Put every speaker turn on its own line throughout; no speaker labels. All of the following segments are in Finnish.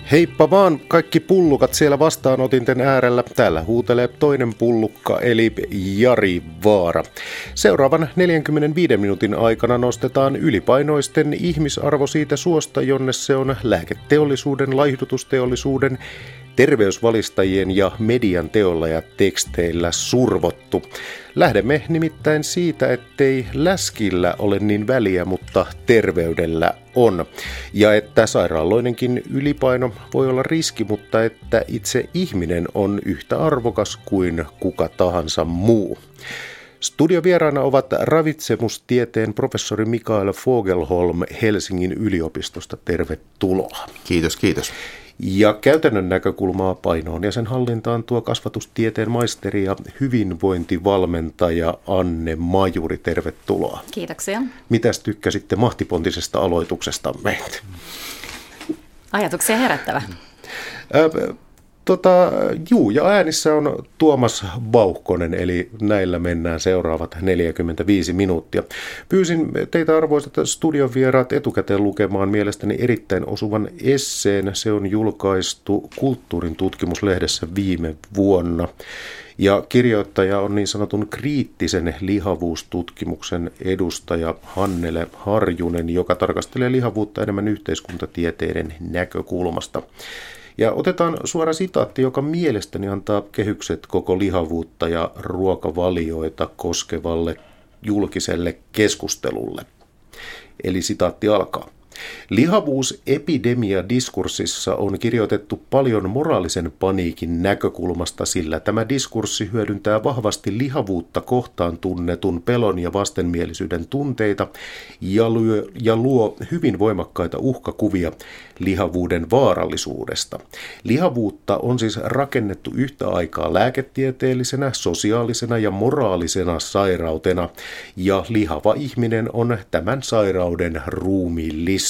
Heippa vaan kaikki pullukat siellä vastaanotinten äärellä. Täällä huutelee toinen pullukka eli Jari Vaara. Seuraavan 45 minuutin aikana nostetaan ylipainoisten ihmisarvo siitä suosta, jonne se on lääketeollisuuden, laihdutusteollisuuden, terveysvalistajien ja median teolla ja teksteillä survottu. Lähdemme nimittäin siitä, ettei läskillä ole niin väliä, mutta terveydellä on. Ja että sairaaloinenkin ylipaino voi olla riski, mutta että itse ihminen on yhtä arvokas kuin kuka tahansa muu. Studiovieraana ovat ravitsemustieteen professori Mikael Fogelholm Helsingin yliopistosta. Tervetuloa.
Kiitos, kiitos.
Ja käytännön näkökulmaa painoon ja sen hallintaan tuo kasvatustieteen maisteri ja hyvinvointivalmentaja Anne Majuri. Tervetuloa.
Kiitoksia.
Mitäs tykkäsitte mahtipontisesta aloituksestamme?
Ajatuksia herättävä.
Ja äänissä on Tuomas Vauhkonen, eli näillä mennään seuraavat 45 minuuttia. Pyysin teitä arvoisat studion vieraat etukäteen lukemaan mielestäni erittäin osuvan esseen. Se on julkaistu Kulttuurin tutkimuslehdessä viime vuonna. Ja kirjoittaja on niin sanotun kriittisen lihavuustutkimuksen edustaja Hannele Harjunen, joka tarkastelee lihavuutta enemmän yhteiskuntatieteiden näkökulmasta. Ja otetaan suora sitaatti, joka mielestäni antaa kehykset koko lihavuutta ja ruokavalioita koskevalle julkiselle keskustelulle. Eli sitaatti alkaa. Lihavuusepidemia-diskurssissa on kirjoitettu paljon moraalisen paniikin näkökulmasta, sillä tämä diskurssi hyödyntää vahvasti lihavuutta kohtaan tunnetun pelon ja vastenmielisyyden tunteita ja luo hyvin voimakkaita uhkakuvia lihavuuden vaarallisuudesta. Lihavuutta on siis rakennettu yhtä aikaa lääketieteellisenä, sosiaalisena ja moraalisena sairautena, ja lihava ihminen on tämän sairauden ruumiillistuma.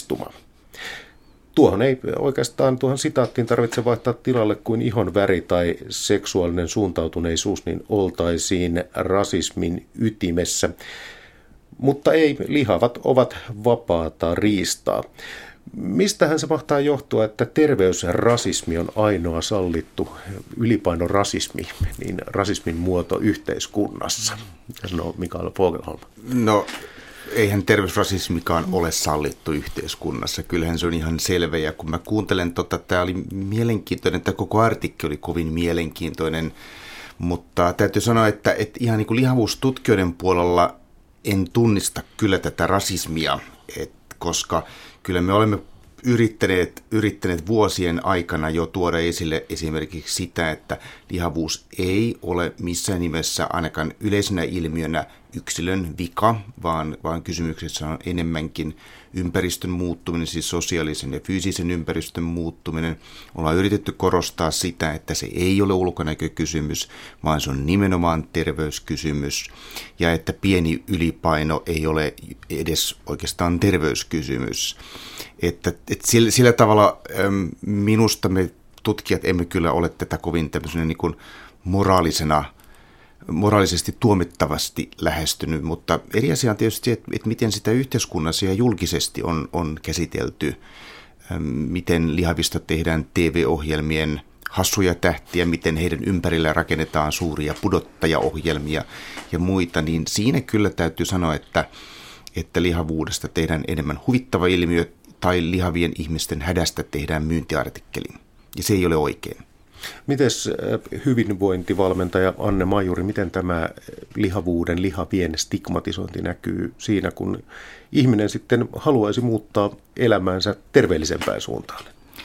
Tuohon sitaattiin tarvitse vaihtaa tilalle kuin ihon väri tai seksuaalinen suuntautuneisuus, niin oltaisiin rasismin ytimessä. Mutta ei, lihavat ovat vapaata riistaa. Mistähän se mahtaa johtua, että terveysrasismi on ainoa sallittu ylipainorasismi, niin rasismin muoto yhteiskunnassa? Sanoo Mikael Fogelholm.
No, eihän terveysrasismikaan ole sallittu yhteiskunnassa. Kyllähän se on ihan selvä. Ja kun mä kuuntelen, tämä oli mielenkiintoinen, tämä koko artikkeli oli kovin mielenkiintoinen, mutta täytyy sanoa, että ihan niin kuin lihavuustutkijoiden puolella en tunnista kyllä tätä rasismia, koska kyllä me olemme yrittäneet vuosien aikana jo tuoda esille esimerkiksi sitä, että lihavuus ei ole missään nimessä ainakaan yleisenä ilmiönä yksilön vika, vaan kysymyksessä on enemmänkin ympäristön muuttuminen, siis sosiaalisen ja fyysisen ympäristön muuttuminen. Ollaan yritetty korostaa sitä, että se ei ole ulkonäkökysymys, vaan se on nimenomaan terveyskysymys, ja että pieni ylipaino ei ole edes oikeastaan terveyskysymys. Että sillä tavalla minusta me tutkijat emme kyllä ole tätä kovin tämmöisenä niin kuin moraalisesti tuomittavasti lähestynyt, mutta eri asia on tietysti, että miten sitä yhteiskunnassa ja julkisesti on käsitelty, miten lihavista tehdään TV-ohjelmien hassuja tähtiä, miten heidän ympärillä rakennetaan suuria pudottajaohjelmia ja muita, niin siinä kyllä täytyy sanoa, että lihavuudesta tehdään enemmän huvittava ilmiö tai lihavien ihmisten hädästä tehdään myyntiartikkeli, ja se ei ole oikein.
Mites hyvinvointivalmentaja Anne Majuri, miten tämä lihavien stigmatisointi näkyy siinä, kun ihminen sitten haluaisi muuttaa elämäänsä terveellisempään suuntaan?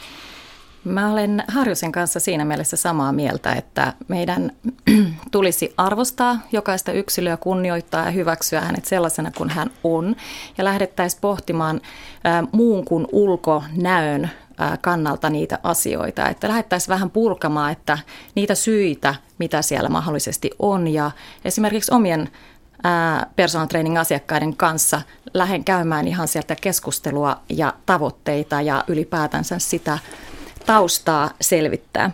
Mä olen Harjusen kanssa siinä mielessä samaa mieltä, että meidän tulisi arvostaa jokaista yksilöä, kunnioittaa ja hyväksyä hänet sellaisena kuin hän on. Ja lähdettäisiin pohtimaan muun kuin ulkonäön kannalta niitä asioita, että lähdettäisiin vähän purkamaan, että niitä syitä, mitä siellä mahdollisesti on, ja esimerkiksi omien personal training -asiakkaiden kanssa lähden käymään ihan sieltä keskustelua ja tavoitteita ja ylipäätänsä sitä taustaa selvittää.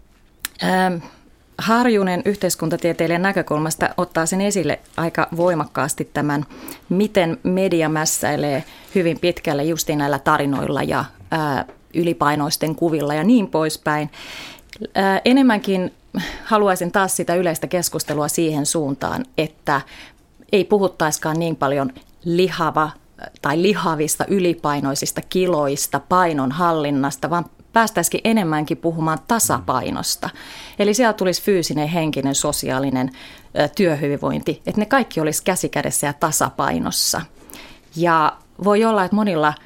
Harjunen yhteiskuntatieteilijän näkökulmasta ottaa sen esille aika voimakkaasti tämän, miten media mässäilee hyvin pitkälle justiin näillä tarinoilla ja ylipainoisten kuvilla ja niin poispäin. Enemmänkin haluaisin taas sitä yleistä keskustelua siihen suuntaan, että ei puhuttaiskaan niin paljon lihavista ylipainoisista kiloista, painonhallinnasta, vaan päästäisikin enemmänkin puhumaan tasapainosta. Eli siellä tulisi fyysinen, henkinen, sosiaalinen työhyvinvointi, että ne kaikki olisi käsikädessä ja tasapainossa. Ja voi olla, että monilla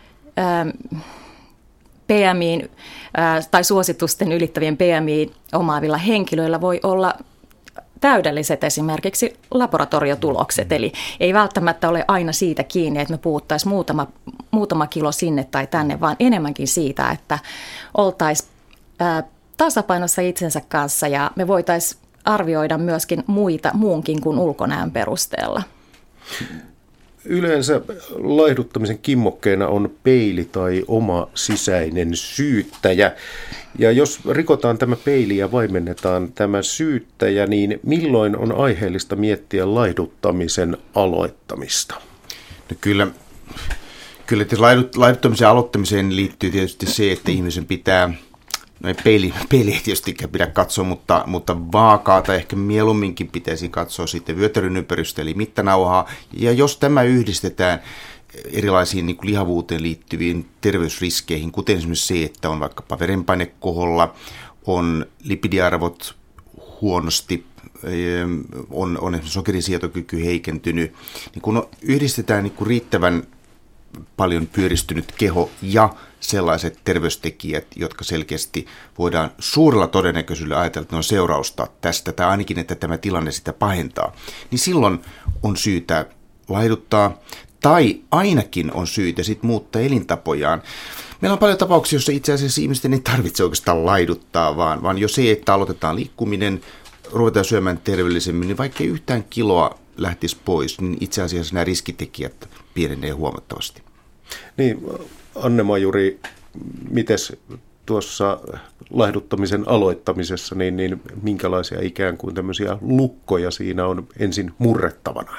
PMIin tai suositusten ylittävien PMI omaavilla henkilöillä voi olla täydelliset esimerkiksi laboratoriotulokset. Eli ei välttämättä ole aina siitä kiinni, että me puhuttaisiin muutama kilo sinne tai tänne, vaan enemmänkin siitä, että oltaisiin tasapainossa itsensä kanssa ja me voitaisiin arvioida myöskin muunkin kuin ulkonäön perusteella.
Yleensä laihduttamisen kimmokkeena on peili tai oma sisäinen syyttäjä. Ja jos rikotaan tämä peili ja vaimennetaan tämä syyttäjä, niin milloin on aiheellista miettiä laihduttamisen aloittamista?
No kyllä laihduttamisen aloittamiseen liittyy tietysti se, että ihmisen pitää, no peili ei tietystikään pidä katsoa, mutta vaakaa tai ehkä mieluumminkin pitäisi katsoa sitten vyötärön ympäristöä eli mittanauhaa. Ja jos tämä yhdistetään erilaisiin niin kuin lihavuuteen liittyviin terveysriskeihin, kuten esimerkiksi se, että on vaikkapa verenpaine koholla, on lipidiarvot huonosti, on esimerkiksi sokerisietokyky heikentynyt, niin kun yhdistetään niin kuin riittävän paljon pyöristynyt keho ja sellaiset terveystekijät, jotka selkeästi voidaan suurella todennäköisyydellä ajatella, että ne on seurausta tästä, tai ainakin, että tämä tilanne sitä pahentaa, niin silloin on syytä laihduttaa, tai ainakin on syytä sitten muuttaa elintapojaan. Meillä on paljon tapauksia, joissa itse asiassa ihmisten ei tarvitse oikeastaan laiduttaa, vaan jo se, että aloitetaan liikkuminen, ruvetaan syömään terveellisemmin, niin vaikka yhtään kiloa lähtisi pois, niin itse asiassa nämä riskitekijät pienenee huomattavasti.
Niin, Anne-Majuri, mites tuossa laihduttamisen aloittamisessa, niin minkälaisia ikään kuin tämmöisiä lukkoja siinä on ensin murrettavana?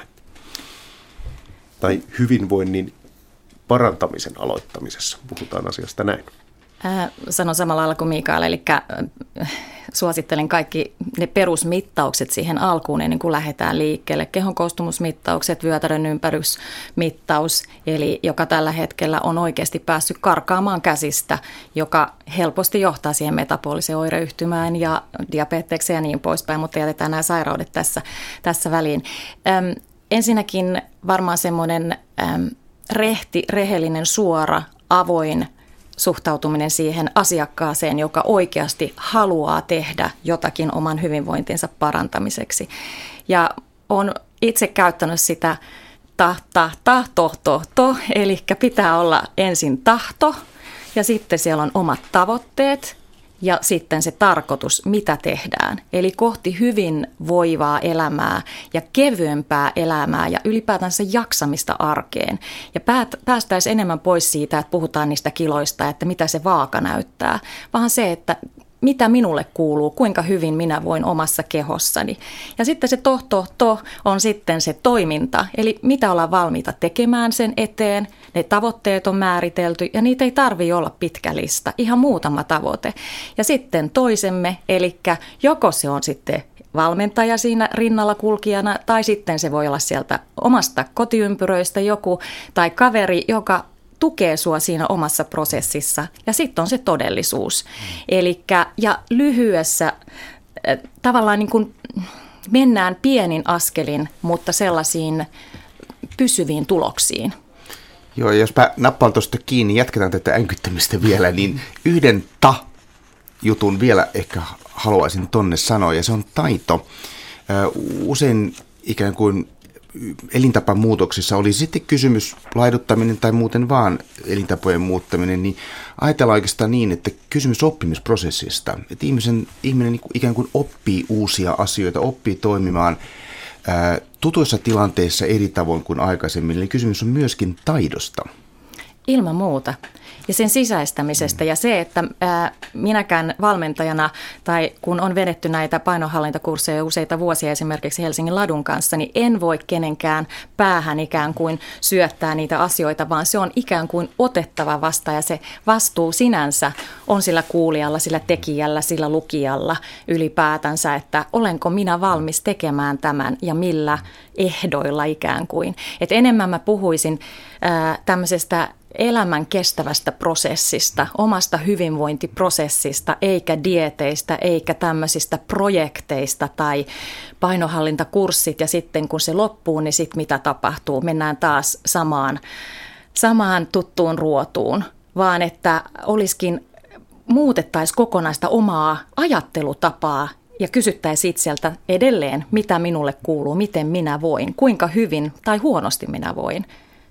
Tai hyvinvoinnin parantamisen aloittamisessa, puhutaan asiasta näin.
Sanon samalla lailla kuin Mikael, eli suosittelen kaikki ne perusmittaukset siihen alkuun ennen kuin lähdetään liikkeelle. Kehon koostumusmittaukset, vyötärön ympärysmittaus, eli joka tällä hetkellä on oikeasti päässyt karkaamaan käsistä, joka helposti johtaa siihen metaboliseen oireyhtymään ja diabetekseen ja niin poispäin, mutta jätetään nämä sairaudet tässä väliin. Ensinnäkin varmaan semmoinen rehellinen, suora, avoin suhtautuminen siihen asiakkaaseen, joka oikeasti haluaa tehdä jotakin oman hyvinvointinsa parantamiseksi. Ja olen itse käyttänyt sitä tahto, eli pitää olla ensin tahto ja sitten siellä on omat tavoitteet ja sitten se tarkoitus, mitä tehdään. Eli kohti hyvinvoivaa elämää ja kevyempää elämää ja ylipäätänsä jaksamista arkeen. Ja päästäisiin enemmän pois siitä, että puhutaan niistä kiloista, että mitä se vaaka näyttää, vaan se, että mitä minulle kuuluu, kuinka hyvin minä voin omassa kehossani. Ja sitten se on sitten se toiminta, eli mitä ollaan valmiita tekemään sen eteen. Ne tavoitteet on määritelty ja niitä ei tarvitse olla pitkä lista, ihan muutama tavoite. Ja sitten toisemme, eli joko se on sitten valmentaja siinä rinnalla kulkijana tai sitten se voi olla sieltä omasta kotiympyröistä joku tai kaveri, joka tukee sua siinä omassa prosessissa ja sitten on se todellisuus. Elikkä, ja lyhyessä tavallaan niin kuin mennään pienin askelin, mutta sellaisiin pysyviin tuloksiin.
Joo, jos mä nappaan tuosta kiinni, jatketaan tätä änkyttämistä vielä, niin yhden jutun vielä ehkä haluaisin tonne sanoa, ja se on taito. Usein ikään kuin elintapamuutoksissa, oli sitten kysymys laiduttaminen tai muuten vaan elintapojen muuttaminen, niin ajatellaan oikeastaan niin, että kysymys oppimisprosessista, että ihminen ikään kuin oppii uusia asioita, oppii toimimaan tutuissa tilanteissa eri tavoin kuin aikaisemmin, eli kysymys on myöskin taidosta.
Ilman muuta. Ja sen sisäistämisestä ja se, että minäkään valmentajana tai kun on vedetty näitä painonhallintakursseja useita vuosia esimerkiksi Helsingin Ladun kanssa, niin en voi kenenkään päähän ikään kuin syöttää niitä asioita, vaan se on ikään kuin otettava vastaan ja se vastuu sinänsä on sillä kuulijalla, sillä tekijällä, sillä lukijalla ylipäätänsä, että olenko minä valmis tekemään tämän ja millä ehdoilla ikään kuin. Et enemmän mä puhuisin tämmöisestä elämän kestävästä prosessista, omasta hyvinvointiprosessista, eikä dieeteistä, eikä tämmöisistä projekteista tai painonhallintakurssit ja sitten kun se loppuu, niin sitten mitä tapahtuu? Mennään taas samaan tuttuun ruotuun, vaan että muutettaisiin kokonaista omaa ajattelutapaa ja kysyttäisiin itseltä edelleen, mitä minulle kuuluu, miten minä voin, kuinka hyvin tai huonosti minä voin.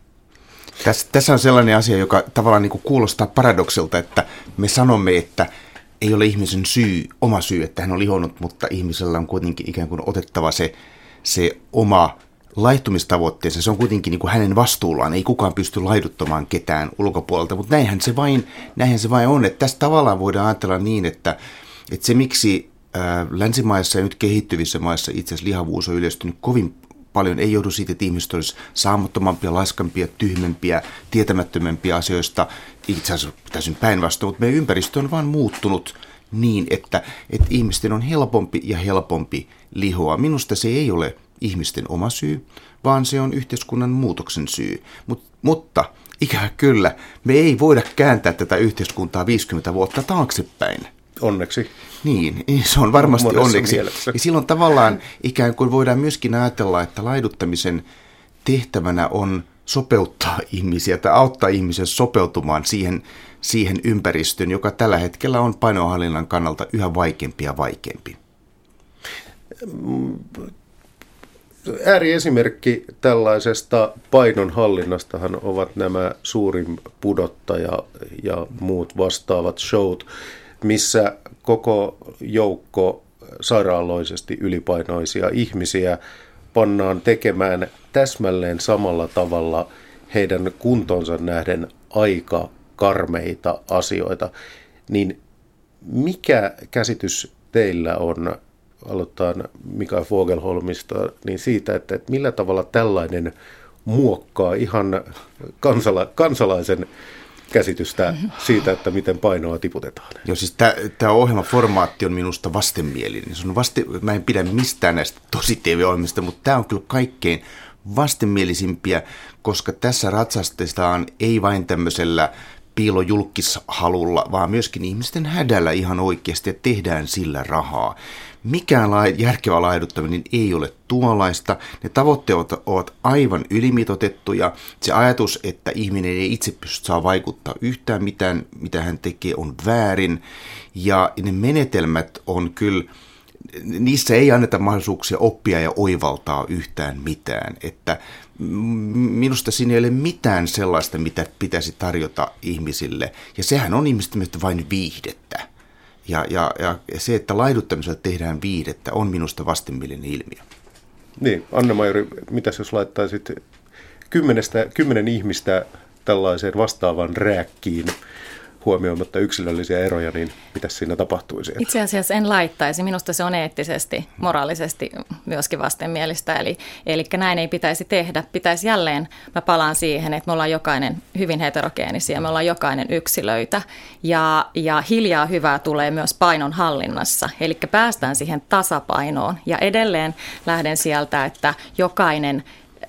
Tässä on sellainen asia, joka tavallaan niin kuin kuulostaa paradoksilta, että me sanomme, että ei ole ihmisen oma syy, että hän on lihonnut, mutta ihmisellä on kuitenkin ikään kuin otettava se oma laihtumistavoitteensa. Se on kuitenkin niin kuin hänen vastuullaan. Ei kukaan pysty laiduttamaan ketään ulkopuolelta, mutta näinhän se vain on. Että tässä tavallaan voidaan ajatella niin, että se miksi länsimaissa ja nyt kehittyvissä maissa itse asiassa lihavuus on yleistynyt kovin paljon, ei joudu siitä, että ihmiset olisi saamattomampia, laiskampia, tyhmempiä, tietämättömämpiä asioista. Itse asiassa täysin päinvastoin, mutta meidän ympäristö on vaan muuttunut niin, että ihmisten on helpompi ja helpompi lihoa. Minusta se ei ole ihmisten oma syy, vaan se on yhteiskunnan muutoksen syy. Mutta ikävä kyllä, me ei voida kääntää tätä yhteiskuntaa 50 vuotta taaksepäin.
Onneksi.
Niin, se on varmasti
monessa
onneksi.
mielessä.
Ja silloin tavallaan ikään kuin voidaan myöskin ajatella, että laiduttamisen tehtävänä on sopeuttaa ihmisiä tai auttaa ihmisiä sopeutumaan siihen ympäristöön, joka tällä hetkellä on painonhallinnan kannalta yhä vaikeampi ja vaikeampi.
Ääriesimerkki tällaisesta painonhallinnastahan ovat nämä Suurin pudottaja ja muut vastaavat showt, missä koko joukko sairaaloisesti ylipainoisia ihmisiä pannaan tekemään täsmälleen samalla tavalla heidän kuntonsa nähden aika karmeita asioita. Niin mikä käsitys teillä on, aloitetaan Mikael Fogelholmista, niin siitä, että millä tavalla tällainen muokkaa ihan kansalaisen käsitystä siitä, että miten painoa tiputetaan?
Joo, siis tämä ohjelmaformaatti on minusta vastenmielinen. Mä en pidä mistään näistä tosi TV-ohjelmista, mutta tämä on kyllä kaikkein vastenmielisimpiä, koska tässä ratsastetaan ei vain tämmöisellä piilojulkishalulla, vaan myöskin ihmisten hädällä ihan oikeasti, että tehdään sillä rahaa. Mikään järkevä laiduttaminen ei ole tuollaista. Ne tavoitteet ovat aivan ylimitoitettuja. Se ajatus, että ihminen ei itse pysty saa vaikuttaa yhtään mitään, mitä hän tekee, on väärin. Ja ne menetelmät on kyllä, niissä ei anneta mahdollisuuksia oppia ja oivaltaa yhtään mitään. Että minusta siinä ei ole mitään sellaista, mitä pitäisi tarjota ihmisille. Ja sehän on ihmisten mielestä vain viihdettä. Ja se, että laiduttamisella tehdään viihdettä, on minusta vastenmielinen ilmiö.
Niin, Anne-Majori, mitäs jos laittaisit 10 ihmistä tällaiseen vastaavaan rääkkiin huomioimatta yksilöllisiä eroja, niin mitä siinä tapahtuisi?
Itse asiassa en laittaisi. Minusta se on eettisesti, moraalisesti myöskin vastenmielistä. Eli näin ei pitäisi tehdä. Pitäisi jälleen, mä palaan siihen, että me ollaan jokainen hyvin heterogeenisiä, me ollaan jokainen yksilöitä. Ja hiljaa hyvää tulee myös painon hallinnassa. Eli päästään siihen tasapainoon. Ja edelleen lähden sieltä, että jokainen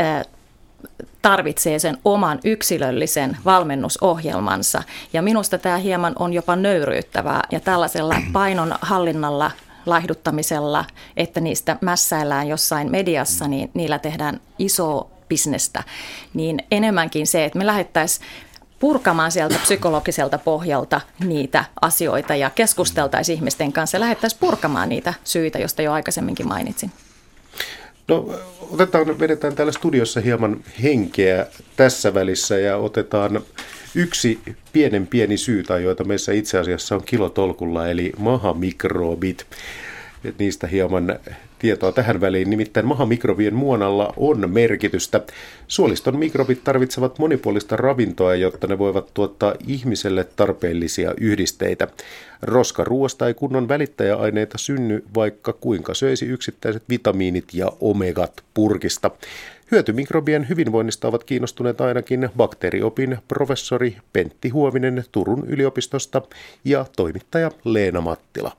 tarvitsee sen oman yksilöllisen valmennusohjelmansa. Ja minusta tämä hieman on jopa nöyryyttävää. Ja tällaisella painon hallinnalla, laihduttamisella, että niistä mässäillään jossain mediassa, niin niillä tehdään isoa bisnestä. Niin enemmänkin se, että me lähdettäisiin purkamaan sieltä psykologiselta pohjalta niitä asioita ja keskusteltaisiin ihmisten kanssa ja lähdettäisiin purkamaan niitä syitä, joista jo aikaisemminkin mainitsin.
No, vedetään täällä studiossa hieman henkeä tässä välissä ja otetaan yksi pieni syy, tai joita meissä itse asiassa on kilotolkulla, eli mahamikrobit. niistä hieman tietoa tähän väliin. Nimittäin mahamikrobien muonalla on merkitystä. Suoliston mikrobit tarvitsevat monipuolista ravintoa, jotta ne voivat tuottaa ihmiselle tarpeellisia yhdisteitä. Roskaruoasta ei kunnon välittäjäaineita synny, vaikka kuinka söisi yksittäiset vitamiinit ja omegat purkista. Hyötymikrobien hyvinvoinnista ovat kiinnostuneet ainakin bakteeriopin professori Pentti Huovinen Turun yliopistosta ja toimittaja Leena Mattila.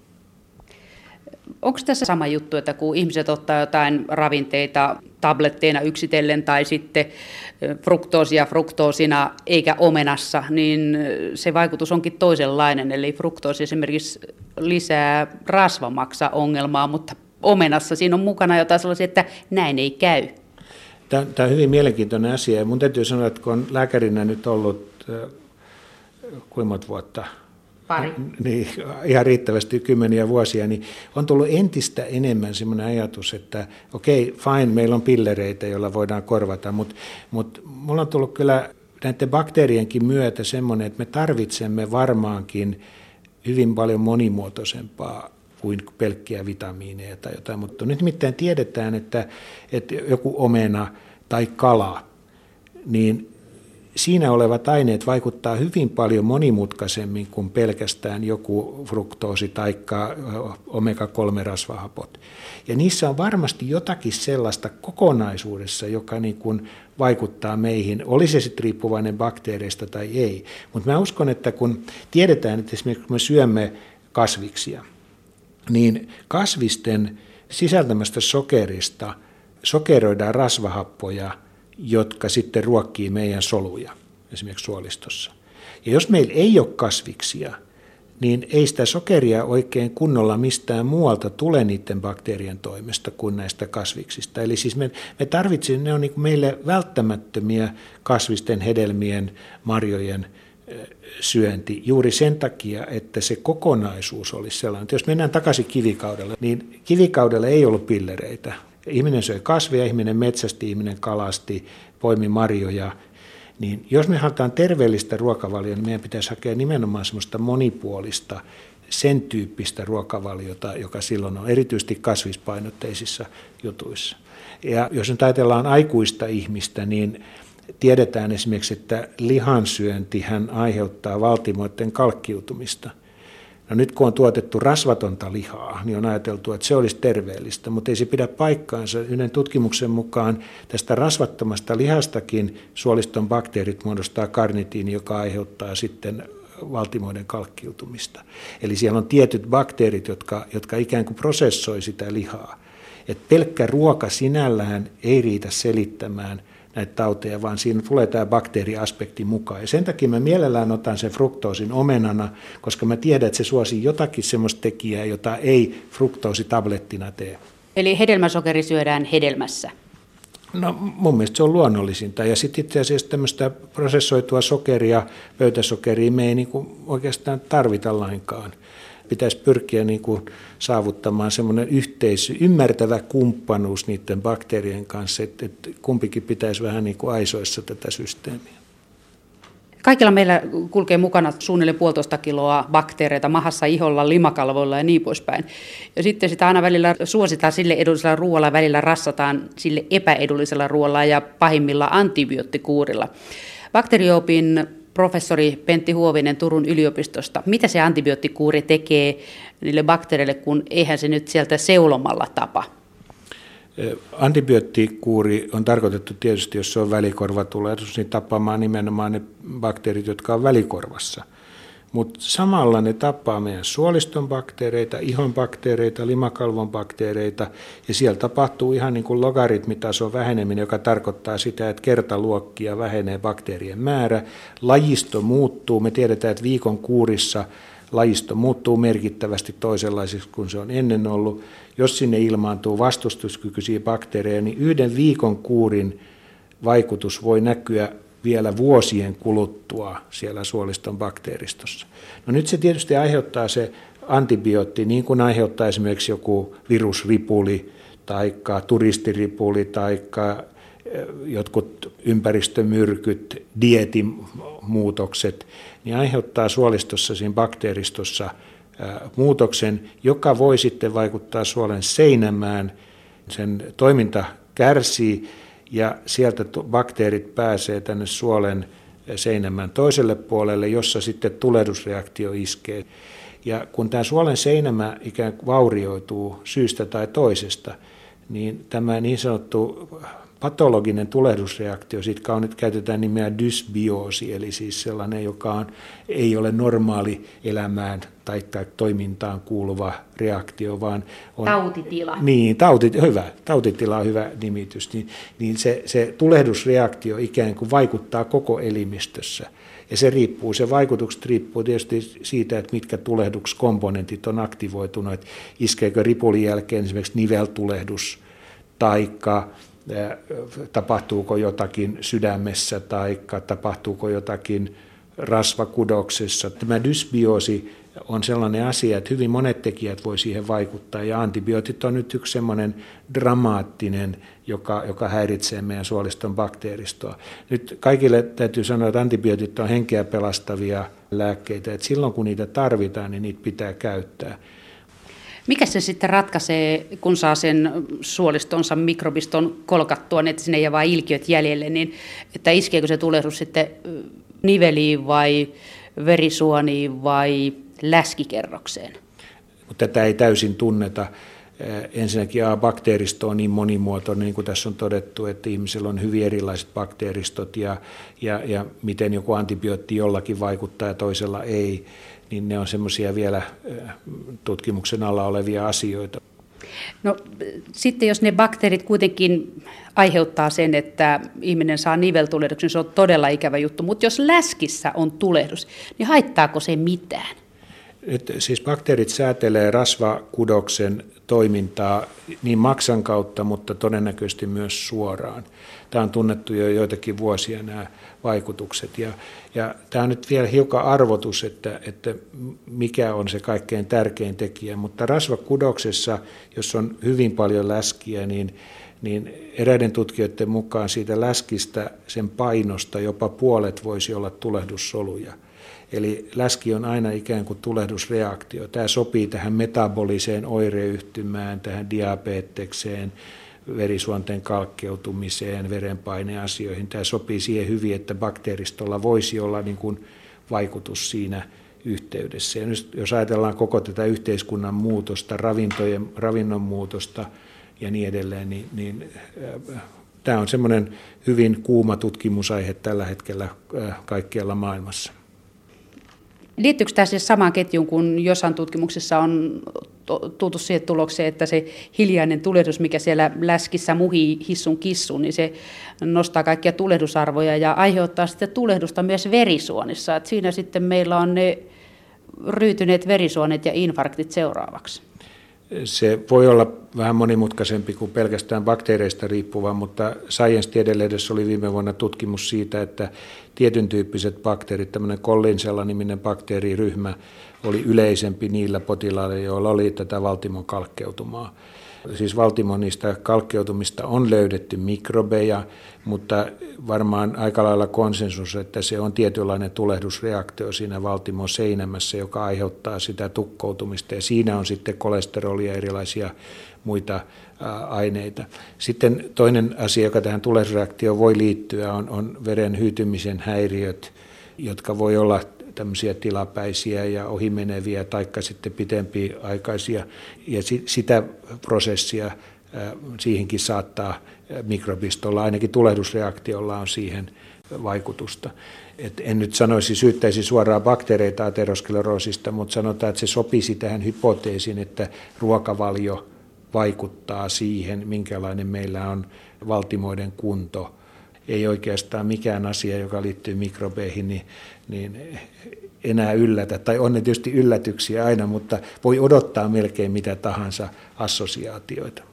Onko tässä sama juttu, että kun ihmiset ottaa jotain ravinteita tabletteina yksitellen tai sitten fruktoosia fruktoosina eikä omenassa, niin se vaikutus onkin toisenlainen. Eli fruktoosi esimerkiksi lisää rasvamaksa-ongelmaa, mutta omenassa siinä on mukana jotain sellaisia, että näin ei käy.
Tämä on hyvin mielenkiintoinen asia ja mun täytyy sanoa, että kun on lääkärinä nyt ollut kuinka monta vuotta, niin, ihan riittävästi kymmeniä vuosia, niin on tullut entistä enemmän semmoinen ajatus, että okei, fine, meillä on pillereitä, joilla voidaan korvata, mutta mulla on tullut kyllä näiden bakteerienkin myötä semmoinen, että me tarvitsemme varmaankin hyvin paljon monimuotoisempaa kuin pelkkiä vitamiineja tai jotain, mutta nyt nimittäin tiedetään, että joku omena tai kala, niin siinä olevat aineet vaikuttaa hyvin paljon monimutkaisemmin kuin pelkästään joku fruktoosi tai omega-3-rasvahapot. Ja niissä on varmasti jotakin sellaista kokonaisuudessa, joka niin kuin vaikuttaa meihin, oli se sitten riippuvainen bakteereista tai ei. Mutta mä uskon, että kun tiedetään, että esimerkiksi kun me syömme kasviksia, niin kasvisten sisältämästä sokerista sokeroidaan rasvahappoja, jotka sitten ruokkii meidän soluja, esimerkiksi suolistossa. Ja jos meillä ei ole kasviksia, niin ei sitä sokeria oikein kunnolla mistään muualta tule niiden bakteerien toimesta kuin näistä kasviksista. Eli siis me tarvitsemme, ne on niin kuin meille välttämättömiä kasvisten, hedelmien, marjojen syönti juuri sen takia, että se kokonaisuus olisi sellainen. Jos mennään takaisin kivikaudelle, niin kivikaudella ei ollut pillereitä. Ihminen söi kasveja, ihminen metsästi, ihminen kalasti, poimi marjoja. Niin jos me halutaan terveellistä ruokavaliota, niin meidän pitäisi hakea nimenomaan semmoista monipuolista, sen tyyppistä ruokavaliota, joka silloin on erityisesti kasvispainotteisissa jutuissa. Ja jos nyt ajatellaan aikuista ihmistä, niin tiedetään esimerkiksi, että lihansyöntihän aiheuttaa valtimoiden kalkkiutumista. No nyt kun on tuotettu rasvatonta lihaa, niin on ajateltu, että se olisi terveellistä, mutta ei se pidä paikkaansa. Yhden tutkimuksen mukaan tästä rasvattomasta lihastakin suoliston bakteerit muodostaa karnitiini, joka aiheuttaa sitten valtimoiden kalkkiutumista. Eli siellä on tietyt bakteerit, jotka ikään kuin prosessoi sitä lihaa. Et pelkkä ruoka sinällään ei riitä selittämään näitä tauteja, vaan siinä tulee tämä bakteeriaspekti mukaan. Ja sen takia mä mielellään otan sen fruktoosin omenana, koska mä tiedän, että se suosii jotakin semmoista tekijää, jota ei fruktoositablettina tee.
Eli hedelmäsokeri syödään hedelmässä?
No mun mielestä se on luonnollisinta. Ja sitten itse asiassa tämmöistä prosessoitua sokeria, pöytäsokeria me ei niinku oikeastaan tarvita lainkaan. Pitäisi pyrkiä niinku saavuttamaan semmoinen ymmärtävä kumppanuus niiden bakteerien kanssa, että kumpikin pitäisi vähän niin kuin aisoissa tätä systeemiä.
Kaikilla meillä kulkee mukana suunnilleen 1,5 kiloa bakteereita mahassa, iholla, limakalvoilla ja niin poispäin. Ja sitten sitä aina välillä suositaan sille edullisella ruoalla, välillä rassataan sille epäedullisella ruoalla ja pahimmilla antibioottikuurilla. Bakteriopin professori Pentti Huovinen Turun yliopistosta. Mitä se antibioottikuuri tekee niille bakteereille, kun eihän se nyt sieltä seulomalla tapa?
Antibioottikuuri on tarkoitettu tietysti, jos se on välikorvatulehdus, niin tapaamaan nimenomaan ne bakteerit, jotka on välikorvassa. Mutta samalla ne tappaa meidän suoliston bakteereita, ihon bakteereita, limakalvon bakteereita, ja siellä tapahtuu ihan niin kuin logaritmitason väheneminen, joka tarkoittaa sitä, että kertaluokkia vähenee bakteerien määrä, lajisto muuttuu, me tiedetään, että viikon kuurissa lajisto muuttuu merkittävästi toisenlaiseksi kuin se on ennen ollut. Jos sinne ilmaantuu vastustuskykyisiä bakteereja, niin 1 viikon kuurin vaikutus voi näkyä vielä vuosien kuluttua siellä suoliston bakteeristossa. No nyt se tietysti aiheuttaa se antibiootti, niin kuin aiheuttaa esimerkiksi joku virusripuli tai turistiripuli tai jotkut ympäristömyrkyt, dieetin muutokset, niin aiheuttaa suolistossa siinä bakteeristossa muutoksen, joka voi sitten vaikuttaa suolen seinämään. Sen toiminta kärsii ja sieltä bakteerit pääsee tänne suolen seinämään toiselle puolelle, jossa sitten tulehdusreaktio iskee. Ja kun tämä suolen seinämä ikään kuin vaurioituu syystä tai toisesta, niin tämä niin sanottu patologinen tulehdusreaktio, siitä käytetään nimeä dysbioosi, eli siis sellainen, joka ei ole normaali elämään tai toimintaan kuuluva reaktio, vaan on
tautitila.
Niin, tautitila on hyvä nimitys. Niin se tulehdusreaktio ikään kuin vaikuttaa koko elimistössä. Ja se vaikutukset riippuu tietysti siitä, että mitkä tulehduskomponentit on aktivoitunut, että iskeekö ripulin jälkeen esimerkiksi niveltulehdus, taikka tapahtuuko jotakin sydämessä, taikka tapahtuuko jotakin rasvakudoksessa. Tämä dysbioosi on sellainen asia, että hyvin monet tekijät voi siihen vaikuttaa, ja antibiootit on nyt yksi semmoinen dramaattinen, joka häiritsee meidän suoliston bakteeristoa. Nyt kaikille täytyy sanoa, että antibiootit on henkeä pelastavia lääkkeitä, että silloin kun niitä tarvitaan, niin niitä pitää käyttää.
Mikä se sitten ratkaisee, kun saa sen suolistonsa mikrobiston kolkattua, niin että sinne ei jää vain ilkiöt jäljelle, niin että iskeekö se tulehdus sitten niveliin vai verisuoniin vai läskikerrokseen?
Tätä ei täysin tunneta. Ensinnäkin bakteeristo on niin monimuotoinen, niin kuin tässä on todettu, että ihmisellä on hyvin erilaiset bakteeristot ja miten joku antibiootti jollakin vaikuttaa ja toisella ei, niin ne on semmoisia vielä tutkimuksen alla olevia asioita.
No sitten jos ne bakteerit kuitenkin aiheuttaa sen, että ihminen saa niveltulehduksen, se on todella ikävä juttu, mutta jos läskissä on tulehdus, niin haittaako se mitään?
Siis bakteerit säätelee rasvakudoksen toimintaa niin maksan kautta, mutta todennäköisesti myös suoraan. Tämä on tunnettu jo joitakin vuosia nämä vaikutukset. Ja tämä on nyt vielä hiukan arvotus, että mikä on se kaikkein tärkein tekijä. Mutta rasvakudoksessa, jos on hyvin paljon läskiä, niin eräiden tutkijoiden mukaan siitä läskistä, sen painosta jopa puolet voisi olla tulehdussoluja. Eli läski on aina ikään kuin tulehdusreaktio. Tämä sopii tähän metaboliseen oireyhtymään, tähän diabetekseen, verisuonten kalkkeutumiseen, verenpaineasioihin. Tämä sopii siihen hyvin, että bakteeristolla voisi olla niin kuin vaikutus siinä yhteydessä. Ja nyt, jos ajatellaan koko tätä yhteiskunnan muutosta, ravinnon muutosta ja niin edelleen, niin tämä on semmoinen hyvin kuuma tutkimusaihe tällä hetkellä kaikkialla maailmassa.
Liittyykö tämä siis samaan ketjuun, kun jossain tutkimuksessa on tultu siihen tulokseen, että se hiljainen tulehdus, mikä siellä läskissä muhii hissun kissun, niin se nostaa kaikkia tulehdusarvoja ja aiheuttaa sitten tulehdusta myös verisuonissa. Että siinä sitten meillä on ne ryytyneet verisuonet ja infarktit seuraavaksi.
Se voi olla vähän monimutkaisempi kuin pelkästään bakteereista riippuva, mutta Science-tiedelehdessä oli viime vuonna tutkimus siitä, että tietyn tyyppiset bakteerit, tämmöinen Collinsella-niminen bakteeriryhmä, oli yleisempi niillä potilailla, joilla oli tätä valtimon kalkkeutumaa. Siis valtimon niistä kalkkeutumista on löydetty mikrobeja, mutta varmaan aika lailla konsensus, että se on tietynlainen tulehdusreaktio siinä valtimon seinämässä, joka aiheuttaa sitä tukkoutumista, ja siinä on sitten kolesterolia ja erilaisia muita aineita. Sitten toinen asia, joka tähän tulehdusreaktioon voi liittyä, on veren hyytymisen häiriöt, jotka voi olla tämmöisiä tilapäisiä ja ohimeneviä taikka sitten pitempiaikaisia, ja sitä prosessia siihenkin saattaa mikrobistolla, ainakin tulehdusreaktiolla on siihen vaikutusta. En nyt syyttäisi suoraan bakteereita ateroskleroosista, mutta sanotaan, että se sopisi tähän hypoteesiin, että ruokavalio vaikuttaa siihen, minkälainen meillä on valtimoiden kunto. Ei oikeastaan mikään asia, joka liittyy mikrobeihin, niin enää yllätä. Tai on ne tietysti yllätyksiä aina, mutta voi odottaa melkein mitä tahansa assosiaatioita.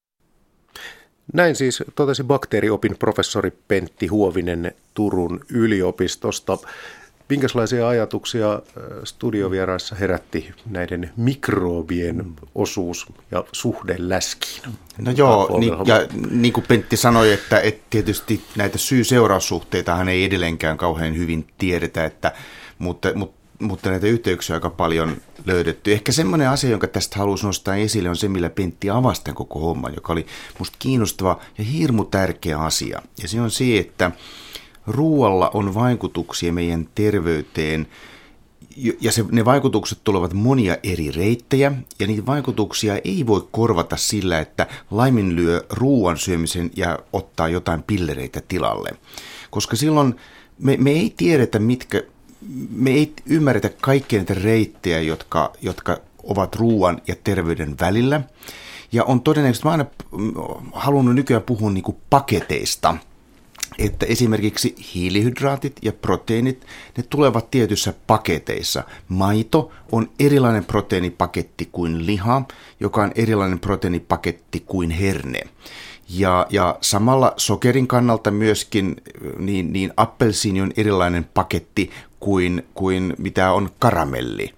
Näin siis totesi bakteeriopin professori Pentti Huovinen Turun yliopistosta. Minkälaisia ajatuksia studiovieraissa herätti näiden mikrobien osuus ja suhde läskiin?
No joo, niin kuin Pentti sanoi, että tietysti näitä syy-seuraussuhteitahan ei edelleenkään kauhean hyvin tiedetä, mutta mutta näitä yhteyksiä on aika paljon löydetty. Ehkä semmoinen asia, jonka tästä haluaisin nostaa esille, on se, millä Pentti avasi tämän koko homman, joka oli musta kiinnostava ja hirmu tärkeä asia. Ja se on se, että ruoalla on vaikutuksia meidän terveyteen, ja ne vaikutukset tulevat monia eri reittejä, ja niitä vaikutuksia ei voi korvata sillä, että laiminlyö ruoan syömisen ja ottaa jotain pillereitä tilalle. Koska silloin me ei tiedetä, me ei ymmärretä kaikkia niitä reittejä, jotka ovat ruoan ja terveyden välillä. Ja on todennäköisesti, mä aina halunnut nykyään puhua niin kuin paketeista, että esimerkiksi hiilihydraatit ja proteiinit, ne tulevat tietyissä paketeissa. Maito on erilainen proteiinipaketti kuin liha, joka on erilainen proteiinipaketti kuin herne. Ja samalla sokerin kannalta myöskin niin appelsiini on erilainen paketti kuin mitä on karamelli.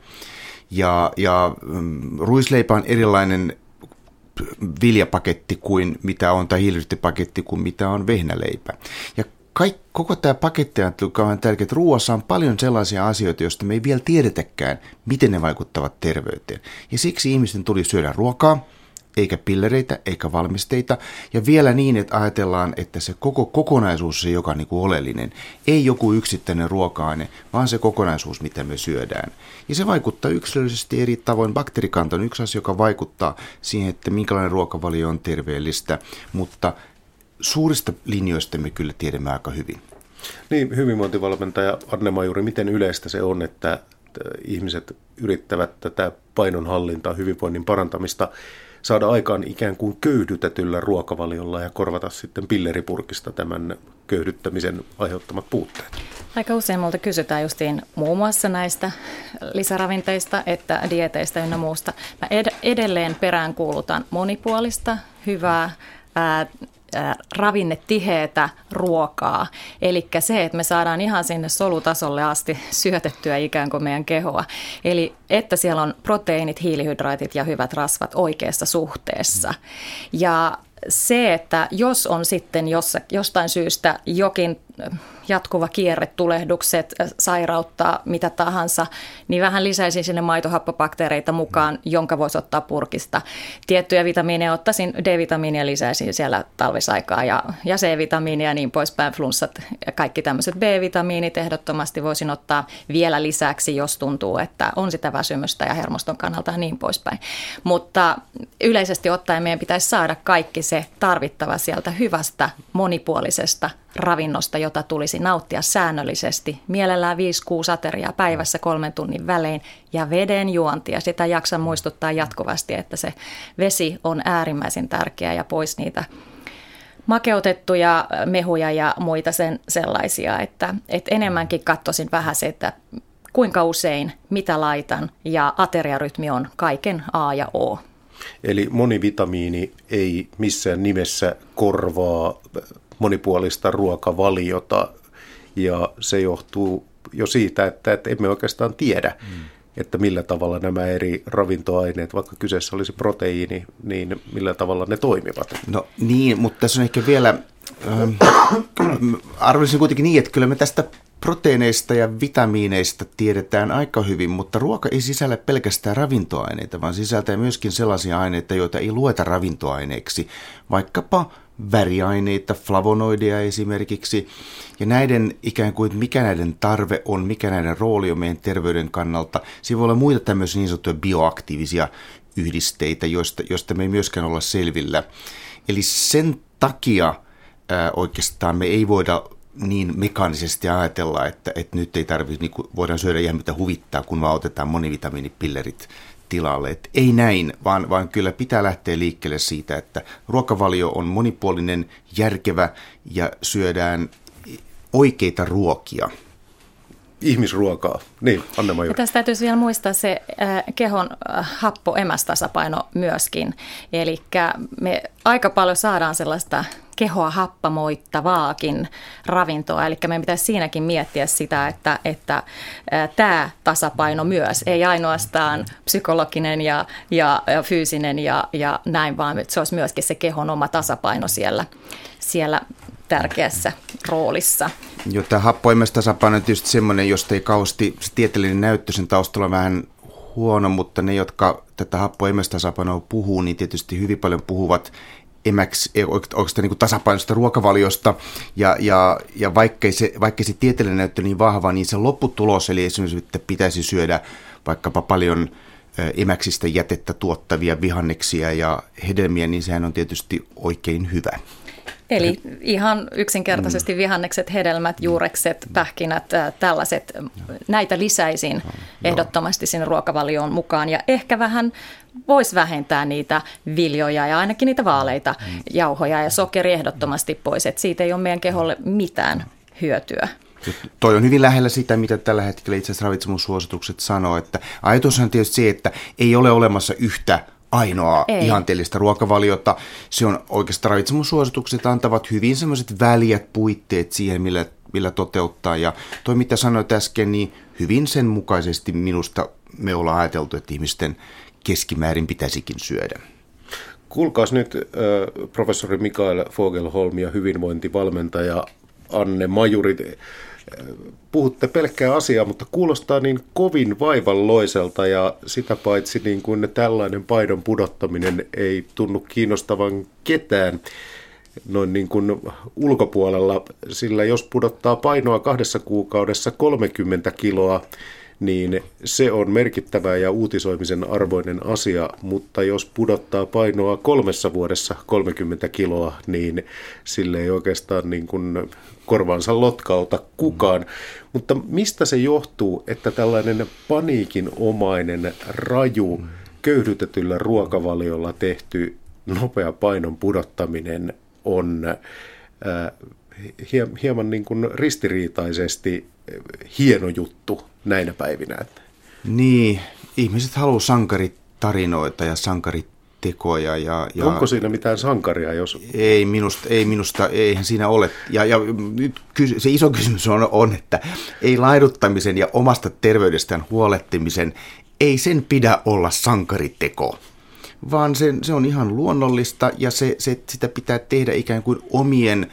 Ja ruisleipä on erilainen viljapaketti kuin mitä on, tai hiilihydraattipaketti kuin mitä on vehnäleipä. Ja koko tämä paketti on tärkeää, että ruoassa on paljon sellaisia asioita, joista me ei vielä tiedetäkään, miten ne vaikuttavat terveyteen. Ja siksi ihmisten tuli syödä ruokaa, eikä pillereitä, eikä valmisteita. Ja vielä niin, että ajatellaan, että se koko kokonaisuus, se joka on niin kuin oleellinen, ei joku yksittäinen ruoka-aine, vaan se kokonaisuus, mitä me syödään. Ja se vaikuttaa yksilöllisesti eri tavoin. Bakteerikanta on yksi asia, joka vaikuttaa siihen, että minkälainen ruokavalio on terveellistä, mutta suurista linjoista me kyllä tiedämme aika hyvin.
Niin, hyvinvointivalmentaja Anne Majuri, miten yleistä se on, että ihmiset yrittävät tätä painonhallintaa, hyvinvoinnin parantamista saada aikaan ikään kuin köyhdytetyllä ruokavaliolla ja korvata sitten pilleripurkista tämän köyhdyttämisen aiheuttamat puutteet?
Aika usein multa kysytään justiin muun muassa näistä lisäravinteista, että dieeteistä ynnä muusta. Mä edelleen peräänkuulutan monipuolista, hyvää, ravinnetiheätä ruokaa. Eli se, että me saadaan ihan sinne solutasolle asti syötettyä ikään kuin meidän kehoa. Eli että siellä on proteiinit, hiilihydraatit ja hyvät rasvat oikeassa suhteessa. Ja se, että jos on sitten jostain syystä jokin jatkuva kierre, tulehdukset, sairauttaa, mitä tahansa, niin vähän lisäisin sinne maitohappobakteereita mukaan, jonka voisi ottaa purkista. Tiettyjä vitamiineja ottaisin, D-vitamiinia lisäisin siellä talvisaikaa ja C-vitamiinia ja niin poispäin, flunssat ja kaikki tämmöiset B-vitamiinit ehdottomasti voisin ottaa vielä lisäksi, jos tuntuu, että on sitä väsymystä ja hermoston kannalta ja niin poispäin. Mutta yleisesti ottaen meidän pitäisi saada kaikki se tarvittava sieltä hyvästä, monipuolisesta ravinnosta, jota tulisi nauttia säännöllisesti, mielellään 5-6 ateriaa päivässä 3 tunnin välein ja veden juontia. Sitä jaksan muistuttaa jatkuvasti, että se vesi on äärimmäisen tärkeä ja pois niitä makeutettuja mehuja ja muita sellaisia, että enemmänkin katsoisin vähän se, että kuinka usein, mitä laitan ja ateriarytmi on kaiken A ja O.
Eli monivitamiini ei missään nimessä korvaa monipuolista ruokavaliota ja se johtuu jo siitä, että emme oikeastaan tiedä, että millä tavalla nämä eri ravintoaineet, vaikka kyseessä olisi proteiini, niin millä tavalla ne toimivat.
No niin, mutta tässä on ehkä vielä, arvelisin kuitenkin niin, että kyllä me tästä proteiineista ja vitamiineista tiedetään aika hyvin, mutta ruoka ei sisällä pelkästään ravintoaineita, vaan sisältää myöskin sellaisia aineita, joita ei lueta ravintoaineeksi, vaikkapa väriaineita, flavonoideja esimerkiksi, ja näiden ikään kuin, mikä näiden tarve on, mikä näiden rooli on meidän terveyden kannalta. Siinä voi olla muita tämmöisiä niin sanottuja bioaktiivisia yhdisteitä, joista me ei myöskään olla selvillä. Eli sen takia oikeastaan me ei voida niin mekaanisesti ajatella, että nyt ei tarvitse, niin voidaan syödä ihan mitä huvittaa, kun vaan otetaan monivitamiinipillerit tilalle. Et ei näin, vaan kyllä pitää lähteä liikkeelle siitä, että ruokavalio on monipuolinen, järkevä ja syödään oikeita ruokia.
Ihmisruokaa. Niin, Anne Majuri.
Ja tästä täytyisi vielä muistaa se kehon happo-emästasapaino myöskin. Eli me aika paljon saadaan sellaista kehoa happamoittavaakin ravintoa. Eli meidän pitäisi siinäkin miettiä sitä, että tämä tasapaino myös, ei ainoastaan psykologinen ja fyysinen ja näin, vaan että se olisi myöskin se kehon oma tasapaino siellä tärkeässä roolissa.
Joo, tämä happoimestasapaino on tietysti semmoinen, josta ei kauheasti, se tieteellinen näyttö sen taustalla on vähän huono, mutta ne, jotka tätä happoimestasapainoa puhuu, niin tietysti hyvin paljon puhuvat oikeastaan niin tasapainosta ruokavaliosta, ja vaikkei se tieteellinen näyttö niin vahva, niin se lopputulos, eli esimerkiksi, että pitäisi syödä vaikkapa paljon emäksistä jätettä tuottavia vihanneksia ja hedelmiä, niin sehän on tietysti oikein hyvä.
Eli ihan yksinkertaisesti vihannekset, hedelmät, juurekset, pähkinät, tällaiset, näitä lisäisin ehdottomasti sinne ruokavalioon mukaan. Ja ehkä vähän voisi vähentää niitä viljoja ja ainakin niitä vaaleita jauhoja ja sokeri ehdottomasti pois, että siitä ei ole meidän keholle mitään hyötyä.
Toi on hyvin lähellä sitä, mitä tällä hetkellä itse asiassa ravitsemussuositukset sanoo, että ajatushan on tietysti se, että ei ole olemassa yhtä ainoa ihanteellista ruokavaliota. Se on oikeastaan ravitsemussuositukset antavat hyvin sellaiset väljät puitteet siihen, millä toteuttaa. Ja toi, mitä sanoit äsken, niin hyvin sen mukaisesti minusta me ollaan ajateltu, että ihmisten keskimäärin pitäisikin syödä.
Kuulkaas nyt professori Mikael Fogelholm ja hyvinvointivalmentaja Anne Majuri. Puhutte pelkkää asiaa, mutta kuulostaa niin kovin vaivalloiselta ja sitä paitsi niin kuin tällainen painon pudottaminen ei tunnu kiinnostavan ketään noin niin kuin ulkopuolella, sillä jos pudottaa painoa 2 kuukaudessa 30 kiloa, niin se on merkittävä ja uutisoimisen arvoinen asia, mutta jos pudottaa painoa 3 vuodessa 30 kiloa, niin sille ei oikeastaan niin kuin korvaansa lotkauta kukaan. Mutta mistä se johtuu, että tällainen paniikinomainen, raju, köyhdytetyllä ruokavaliolla tehty nopea painon pudottaminen on hieman niin kuin ristiriitaisesti hieno juttu näinä päivinä?
Niin, ihmiset haluaa sankaritarinoita ja sankaritekoja. Ja
onko siinä mitään sankaria? Jos...
Ei minusta, eihän siinä ole. Ja nyt se iso kysymys on, että ei laiduttamisen ja omasta terveydestään huolehtimisen, ei sen pidä olla sankariteko, vaan se on ihan luonnollista ja sitä pitää tehdä ikään kuin omien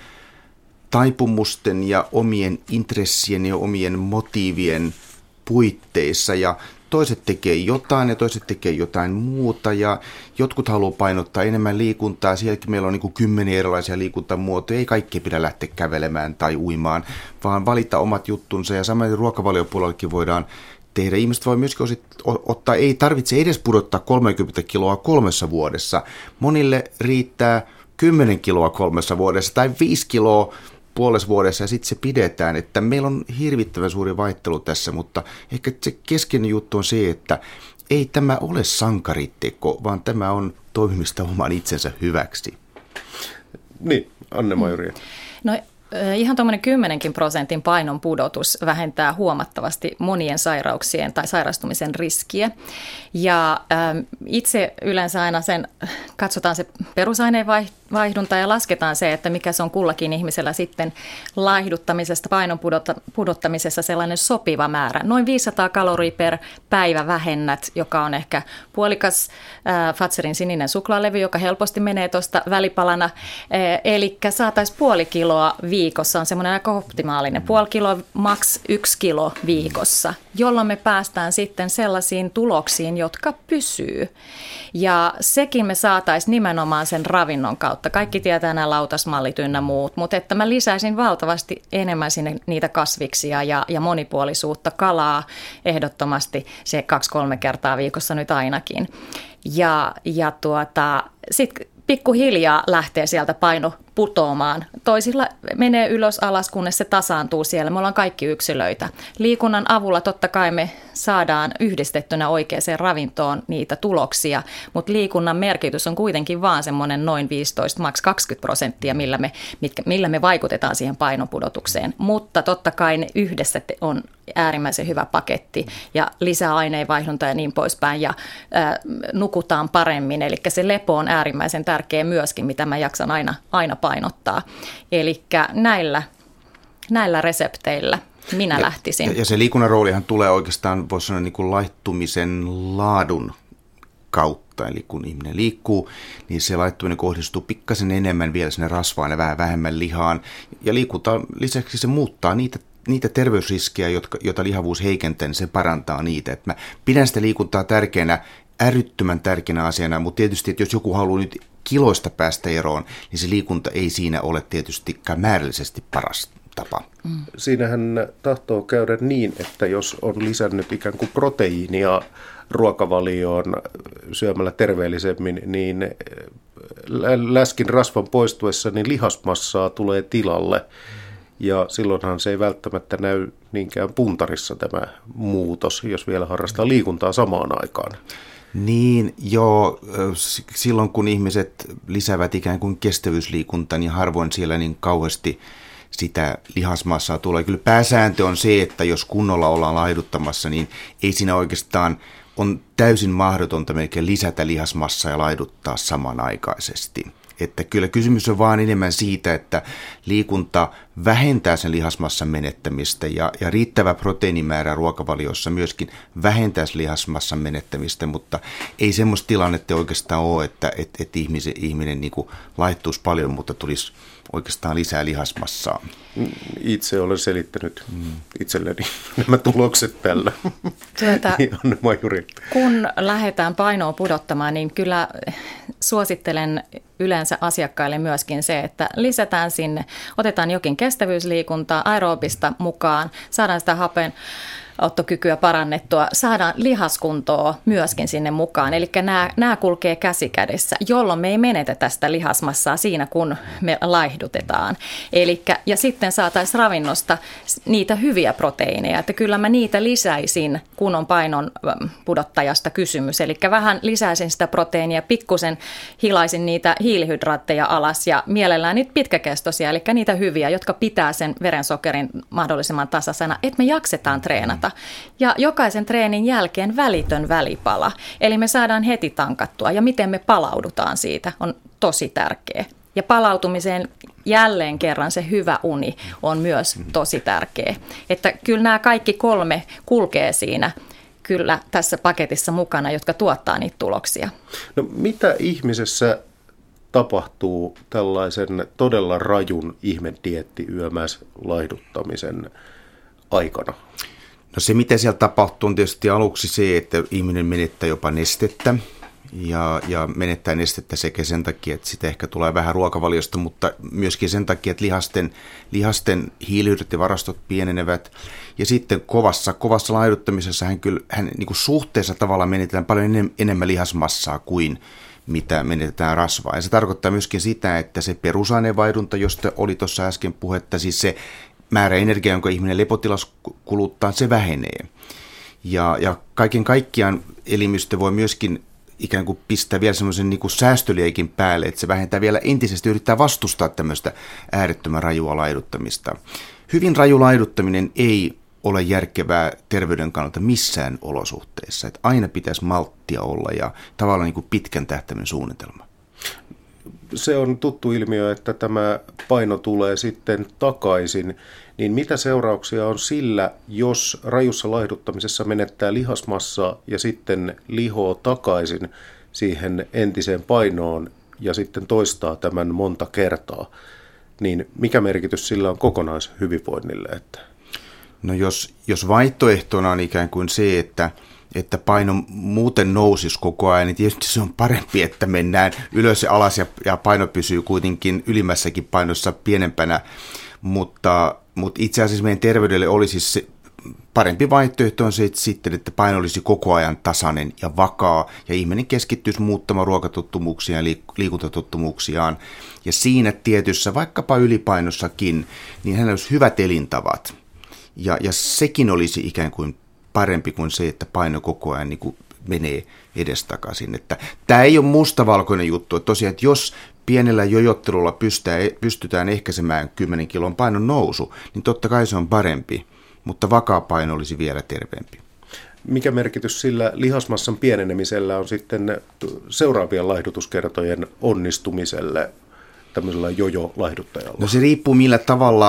taipumusten ja omien intressien ja omien motiivien puitteissa, ja toiset tekee jotain ja toiset tekee jotain muuta, ja jotkut haluaa painottaa enemmän liikuntaa. Sielläkin meillä on niin kuin 10 erilaisia liikuntamuotoja, ei kaikki pidä lähteä kävelemään tai uimaan, vaan valita omat juttunsa, ja samoin ruokavaliopuolellakin voidaan tehdä. Ihmiset voi myöskin ottaa, ei tarvitse edes pudottaa 30 kiloa 3 vuodessa. Monille riittää 10 kiloa 3 vuodessa tai 5 kiloa puolessa vuodessa ja sitten se pidetään, että meillä on hirvittävän suuri vaihtelu tässä, mutta ehkä se keskeinen juttu on se, että ei tämä ole sankariteko, vaan tämä on toimimista oman itsensä hyväksi.
Niin, Anne Majuri.
No ihan tuommoinen 10% painon pudotus vähentää huomattavasti monien sairauksien tai sairastumisen riskiä. Ja itse yleensä aina katsotaan se perusaineenvaihdunta ja lasketaan se, että mikä se on kullakin ihmisellä sitten laihduttamisesta, painon pudottamisessa sellainen sopiva määrä. Noin 500 kaloria per päivä vähennät, joka on ehkä puolikas Fazerin sininen suklaalevy, joka helposti menee tuosta välipalana. Eli saataisiin 0,5 kiloa viikossa on semmoinen aika optimaalinen. 0,5 kiloa, maks 1 kilo viikossa, jolloin me päästään sitten sellaisiin tuloksiin, jotka pysyy. Ja sekin me saataisiin nimenomaan sen ravinnon kautta. Kaikki tietää nämä lautasmallit ynnä muut, mutta että mä lisäisin valtavasti enemmän sinne niitä kasviksia ja monipuolisuutta, kalaa ehdottomasti se 2-3 kertaa viikossa nyt ainakin. Ja sitten pikkuhiljaa lähtee sieltä paino putoamaan. Toisilla menee ylös alas, kunnes se tasaantuu siellä. Me ollaan kaikki yksilöitä. Liikunnan avulla totta kai me saadaan yhdistettynä oikeaan ravintoon niitä tuloksia, mutta liikunnan merkitys on kuitenkin vaan semmoinen noin 15, maks 20%, millä me vaikutetaan siihen painonpudotukseen. Mutta totta kai ne yhdessä on äärimmäisen hyvä paketti ja lisää aineenvaihduntaa ja niin poispäin ja nukutaan paremmin. Eli se lepo on äärimmäisen tärkeä myöskin, mitä mä jaksan aina painottaa. Eli näillä resepteillä minä lähtisin.
Ja se liikunnan roolihan tulee oikeastaan, voisi sanoa, niin kuin laihtumisen laadun kautta. suuntaan. Eli kun ihminen liikkuu, niin se laittuminen kohdistuu pikkasen enemmän vielä sinne rasvaan ja vähän vähemmän lihaan. Ja liikunta lisäksi se muuttaa niitä terveysriskejä, joita lihavuus heikentää, niin se parantaa niitä. Et mä pidän sitä liikuntaa tärkeänä, älyttömän tärkeänä asiana, mutta tietysti, että jos joku haluaa nyt kiloista päästä eroon, niin se liikunta ei siinä ole tietystikään määrällisesti paras tapa.
Siinähän tahtoo käydä niin, että jos on lisännyt ikään kuin proteiinia ruokavalioon syömällä terveellisemmin, niin läskin rasvan poistuessa niin lihasmassaa tulee tilalle. Ja silloinhan se ei välttämättä näy niinkään puntarissa tämä muutos, jos vielä harrastaa liikuntaa samaan aikaan.
Niin, joo. Silloin kun ihmiset lisäävät ikään kuin kestävyysliikuntaa, niin harvoin siellä niin kauheasti sitä lihasmassaa tulee. Kyllä pääsääntö on se, että jos kunnolla ollaan laihduttamassa, niin ei siinä oikeastaan on täysin mahdotonta melkein lisätä lihasmassaa ja laiduttaa samanaikaisesti. Että kyllä kysymys on vaan enemmän siitä, että liikunta vähentää sen lihasmassan menettämistä ja riittävä proteiinimäärä ruokavaliossa myöskin vähentää sen lihasmassan menettämistä, mutta ei semmoista tilannetta oikeastaan ole, että ihminen niin kuin laihtuisi paljon, mutta tulisi oikeastaan lisää lihasmassaa.
Itse olen selittänyt itselleni nämä tulokset tällä.
Kun lähdetään painoa pudottamaan, niin kyllä suosittelen yleensä asiakkaille myöskin se, että lisätään sinne, otetaan jokin kestävyysliikuntaa, aerobista mukaan, saadaan sitä hapenottokykyä parannettua, saadaan lihaskuntoa myöskin sinne mukaan. Eli nämä kulkee käsi kädessä, jolloin me ei menetetä sitä lihasmassaa siinä, kun me laihdutetaan. Ja sitten saataisiin ravinnosta niitä hyviä proteiineja, että kyllä mä niitä lisäisin, kun on painon pudottajasta kysymys. Eli vähän lisäisin sitä proteiinia, pikkusen hilaisin niitä hiilihydraatteja alas ja mielellään niitä pitkäkestoisia, eli niitä hyviä, jotka pitää sen verensokerin mahdollisimman tasaisena, että me jaksetaan treenata. Ja jokaisen treenin jälkeen välitön välipala, eli me saadaan heti tankattua ja miten me palaudutaan siitä on tosi tärkeä. Ja palautumiseen jälleen kerran se hyvä uni on myös tosi tärkeä. Että kyllä nämä kaikki 3 kulkee siinä kyllä tässä paketissa mukana, jotka tuottaa niitä tuloksia.
No mitä ihmisessä tapahtuu tällaisen todella rajun ihmedieettiyömäislaihduttamisen aikana?
No se, mitä siellä tapahtuu, on tietysti aluksi se, että ihminen menettää jopa nestettä ja menettää nestettä sekä sen takia, että sitä ehkä tulee vähän ruokavaliosta, mutta myöskin sen takia, että lihasten hiilihydraattivarastot pienenevät. Ja sitten kovassa laihduttamisessa hän niin kuin suhteessa tavallaan menetetään paljon enemmän lihasmassaa kuin mitä menetetään rasvaa. Ja se tarkoittaa myöskin sitä, että se perusainevaihdunta, josta oli tuossa äsken puhetta, siis se määrä energiaa, jonka ihminen lepotilassa kuluttaa, se vähenee. Ja kaiken kaikkiaan elimistö voi myöskin ikään kuin pistää vielä semmoisen niin kuin säästölieikin päälle, että se vähentää vielä entisesti, yrittää vastustaa tämmöistä äärettömän rajua laiduttamista. Hyvin raju laiduttaminen ei ole järkevää terveyden kannalta missään olosuhteissa. Että aina pitäisi malttia olla ja tavallaan niin kuin pitkän tähtäimen suunnitelma.
Se on tuttu ilmiö, että tämä paino tulee sitten takaisin. Niin mitä seurauksia on sillä, jos rajussa laihduttamisessa menettää lihasmassaa ja sitten lihoo takaisin siihen entiseen painoon ja sitten toistaa tämän monta kertaa? Niin mikä merkitys sillä on kokonaishyvinvoinnille?
No jos vaihtoehtona on ikään kuin se, että paino muuten nousisi koko ajan, niin tietysti se on parempi, että mennään ylös ja alas ja paino pysyy kuitenkin ylimmässäkin painossa pienempänä, mutta itse asiassa meidän terveydelle olisi se parempi vaihtoehto on se, että sitten, että paino olisi koko ajan tasainen ja vakaa ja ihminen keskittyisi muuttamaan ruokatottumuksia ja liikuntatottumuksiaan. Ja siinä tietyssä, vaikkapa ylipainossakin, niin hänellä olisi hyvät elintavat ja sekin olisi ikään kuin parempi kuin se, että paino koko ajan niin kuin menee edestakaisin. Että tämä ei ole mustavalkoinen juttu. Että tosiaan, että jos pienellä jojottelulla pystytään ehkäisemään 10 kilon painon nousu, niin totta kai se on parempi, mutta vakaa paino olisi vielä terveempi.
Mikä merkitys sillä lihasmassan pienenemisellä on sitten seuraavien laihdutuskertojen onnistumiselle tämmöisellä jojo-laihduttajalla?
No se riippuu millä tavalla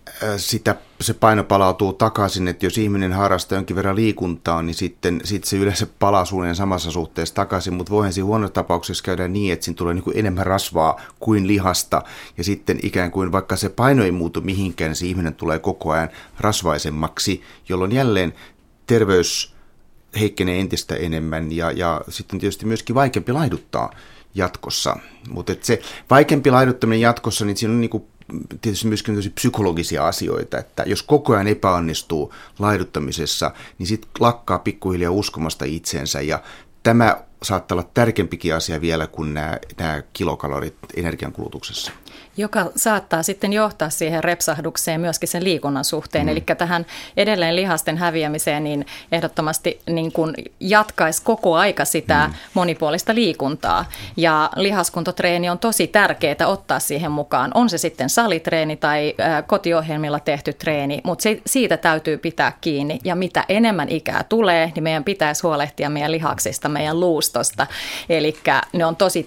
se paino palautuu takaisin, että jos ihminen harrastaa jonkin verran liikuntaa, niin sitten se yleensä palaa suunnilleen samassa suhteessa takaisin, mutta voihan siinä huonossa tapauksessa käydä niin, että siinä tulee niin kuin enemmän rasvaa kuin lihasta, ja sitten ikään kuin vaikka se paino ei muutu mihinkään, niin se ihminen tulee koko ajan rasvaisemmaksi, jolloin jälleen terveys heikkenee entistä enemmän, ja sitten tietysti myöskin vaikeampi laiduttaa jatkossa. Mutta se vaikeampi laiduttaminen jatkossa, niin siinä on niinku tietysti myöskin psykologisia asioita, että jos koko ajan epäonnistuu laiduttamisessa, niin sitten lakkaa pikkuhiljaa uskomasta itseensä, ja tämä saattaa olla tärkeämpikin asia vielä kuin nämä kilokalorit energiankulutuksessa.
Joka saattaa sitten johtaa siihen repsahdukseen myöskin sen liikunnan suhteen. Eli tähän edelleen lihasten häviämiseen niin ehdottomasti niin kuin jatkaisi koko aika sitä monipuolista liikuntaa. Ja lihaskuntotreeni on tosi tärkeää ottaa siihen mukaan. On se sitten salitreeni tai kotiohjelmilla tehty treeni, mutta siitä täytyy pitää kiinni. Ja mitä enemmän ikää tulee, niin meidän pitäisi huolehtia meidän lihaksista, meidän luustosta. Eli ne on tosi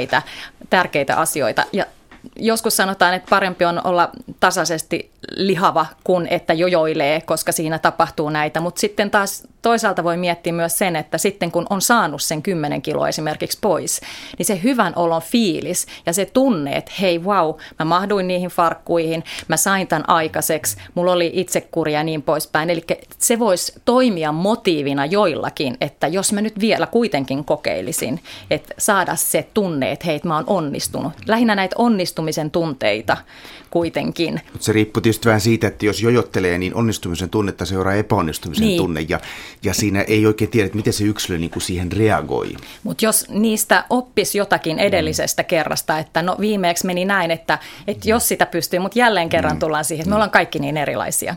tärkeitä asioita. Ja joskus sanotaan, että parempi on olla tasaisesti lihava kuin että jojoilee, koska siinä tapahtuu näitä. Mutta sitten taas toisaalta voi miettiä myös sen, että sitten kun on saanut sen 10 kiloa esimerkiksi pois, niin se hyvän olon fiilis ja se tunne, että hei wow, mä mahduin niihin farkkuihin, mä sain tämän aikaiseksi, mulla oli itsekuria ja niin poispäin. Eli se voisi toimia motiivina joillakin, että jos mä nyt vielä kuitenkin kokeilisin, että saada se tunne, että hei, mä oon onnistunut. Lähinnä näitä onnistumisen tunteita kuitenkin.
Mutta se riippuu tietysti vähän siitä, että jos jojottelee, niin onnistumisen tunnetta seuraa epäonnistumisen tunne, ja siinä ei oikein tiedä, että miten se yksilö niin kuin siihen reagoi.
Mutta jos niistä oppisi jotakin edellisestä kerrasta, että no viimeeksi meni näin, että jos sitä pystyy, mutta jälleen kerran tullaan siihen, että me ollaan kaikki niin erilaisia.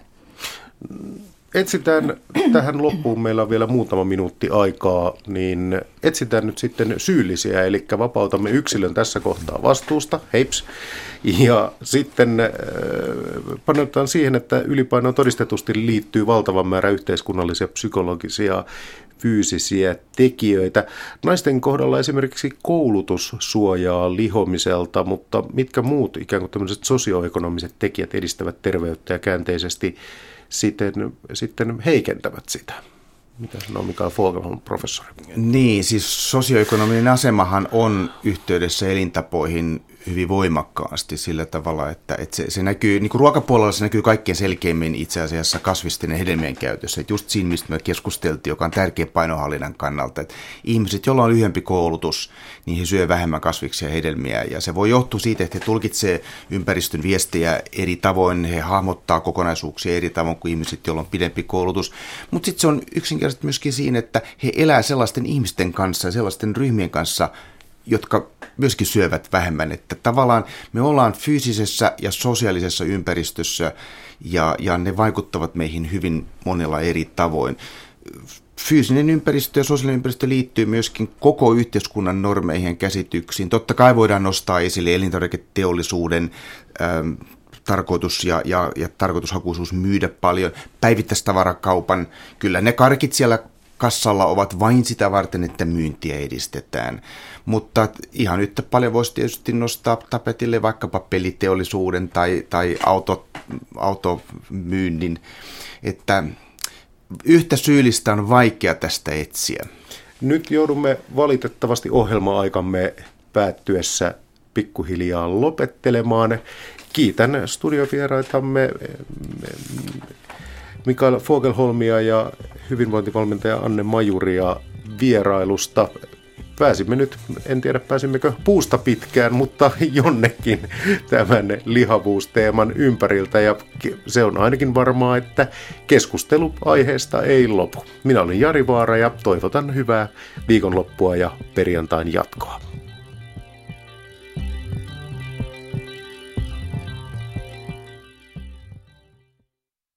Etsitään tähän loppuun, meillä on vielä muutama minuutti aikaa, niin etsitään nyt sitten syyllisiä, eli vapautamme yksilön tässä kohtaa vastuusta, heips, ja sitten paneudutaan siihen, että ylipainoon todistetusti liittyy valtavan määrä yhteiskunnallisia, psykologisia, fyysisiä tekijöitä. Naisten kohdalla esimerkiksi koulutus suojaa lihomiselta, mutta mitkä muut ikään kuin tämmöiset sosioekonomiset tekijät edistävät terveyttä ja käänteisesti sitten heikentävät sitä? Mitä sanoo Mikael Fogelholm, professori?
Niin, siis sosioekonominen asemahan on yhteydessä elintapoihin hyvin voimakkaasti sillä tavalla, että se näkyy, niin kuin ruokapuolella se näkyy kaikkein selkeimmin itse asiassa kasvisten ja hedelmien käytössä. Että just siinä, mistä me keskusteltiin, joka on tärkeä painohallinnan kannalta, että ihmiset, joilla on lyhyempi koulutus, niin he syö vähemmän kasviksia ja hedelmiä. Ja se voi johtua siitä, että he tulkitsee ympäristön viestejä eri tavoin, he hahmottaa kokonaisuuksia eri tavoin kuin ihmiset, joilla on pidempi koulutus. Mutta sitten se on yksinkertaisesti myöskin siinä, että he elää sellaisten ihmisten kanssa ja sellaisten ryhmien kanssa, jotka myöskin syövät vähemmän. Että tavallaan me ollaan fyysisessä ja sosiaalisessa ympäristössä ja ne vaikuttavat meihin hyvin monella eri tavoin. Fyysinen ympäristö ja sosiaalinen ympäristö liittyy myöskin koko yhteiskunnan normeihin ja käsityksiin. Totta kai voidaan nostaa esille elintarviketeollisuuden tarkoitus ja tarkoitushakuisuus myydä paljon. Päivittäistavarakaupan, kyllä ne karkit siellä kassalla ovat vain sitä varten, että myyntiä edistetään. Mutta ihan yhtä paljon voisi tietysti nostaa tapetille vaikkapa peliteollisuuden tai automyynnin, että yhtä syyllistä on vaikea tästä etsiä.
Nyt joudumme valitettavasti ohjelma-aikamme päättyessä pikkuhiljaa lopettelemaan. Kiitän studiovieraitamme Mikael Fogelholmia ja hyvinvointivalmentaja Anne Majuria vierailusta. Pääsimme nyt, en tiedä pääsimmekö puusta pitkään, mutta jonnekin tämän lihavuusteeman ympäriltä. Ja se on ainakin varmaa, että keskustelu aiheesta ei lopu. Minä olen Jari Vaara ja toivotan hyvää viikonloppua ja perjantain jatkoa.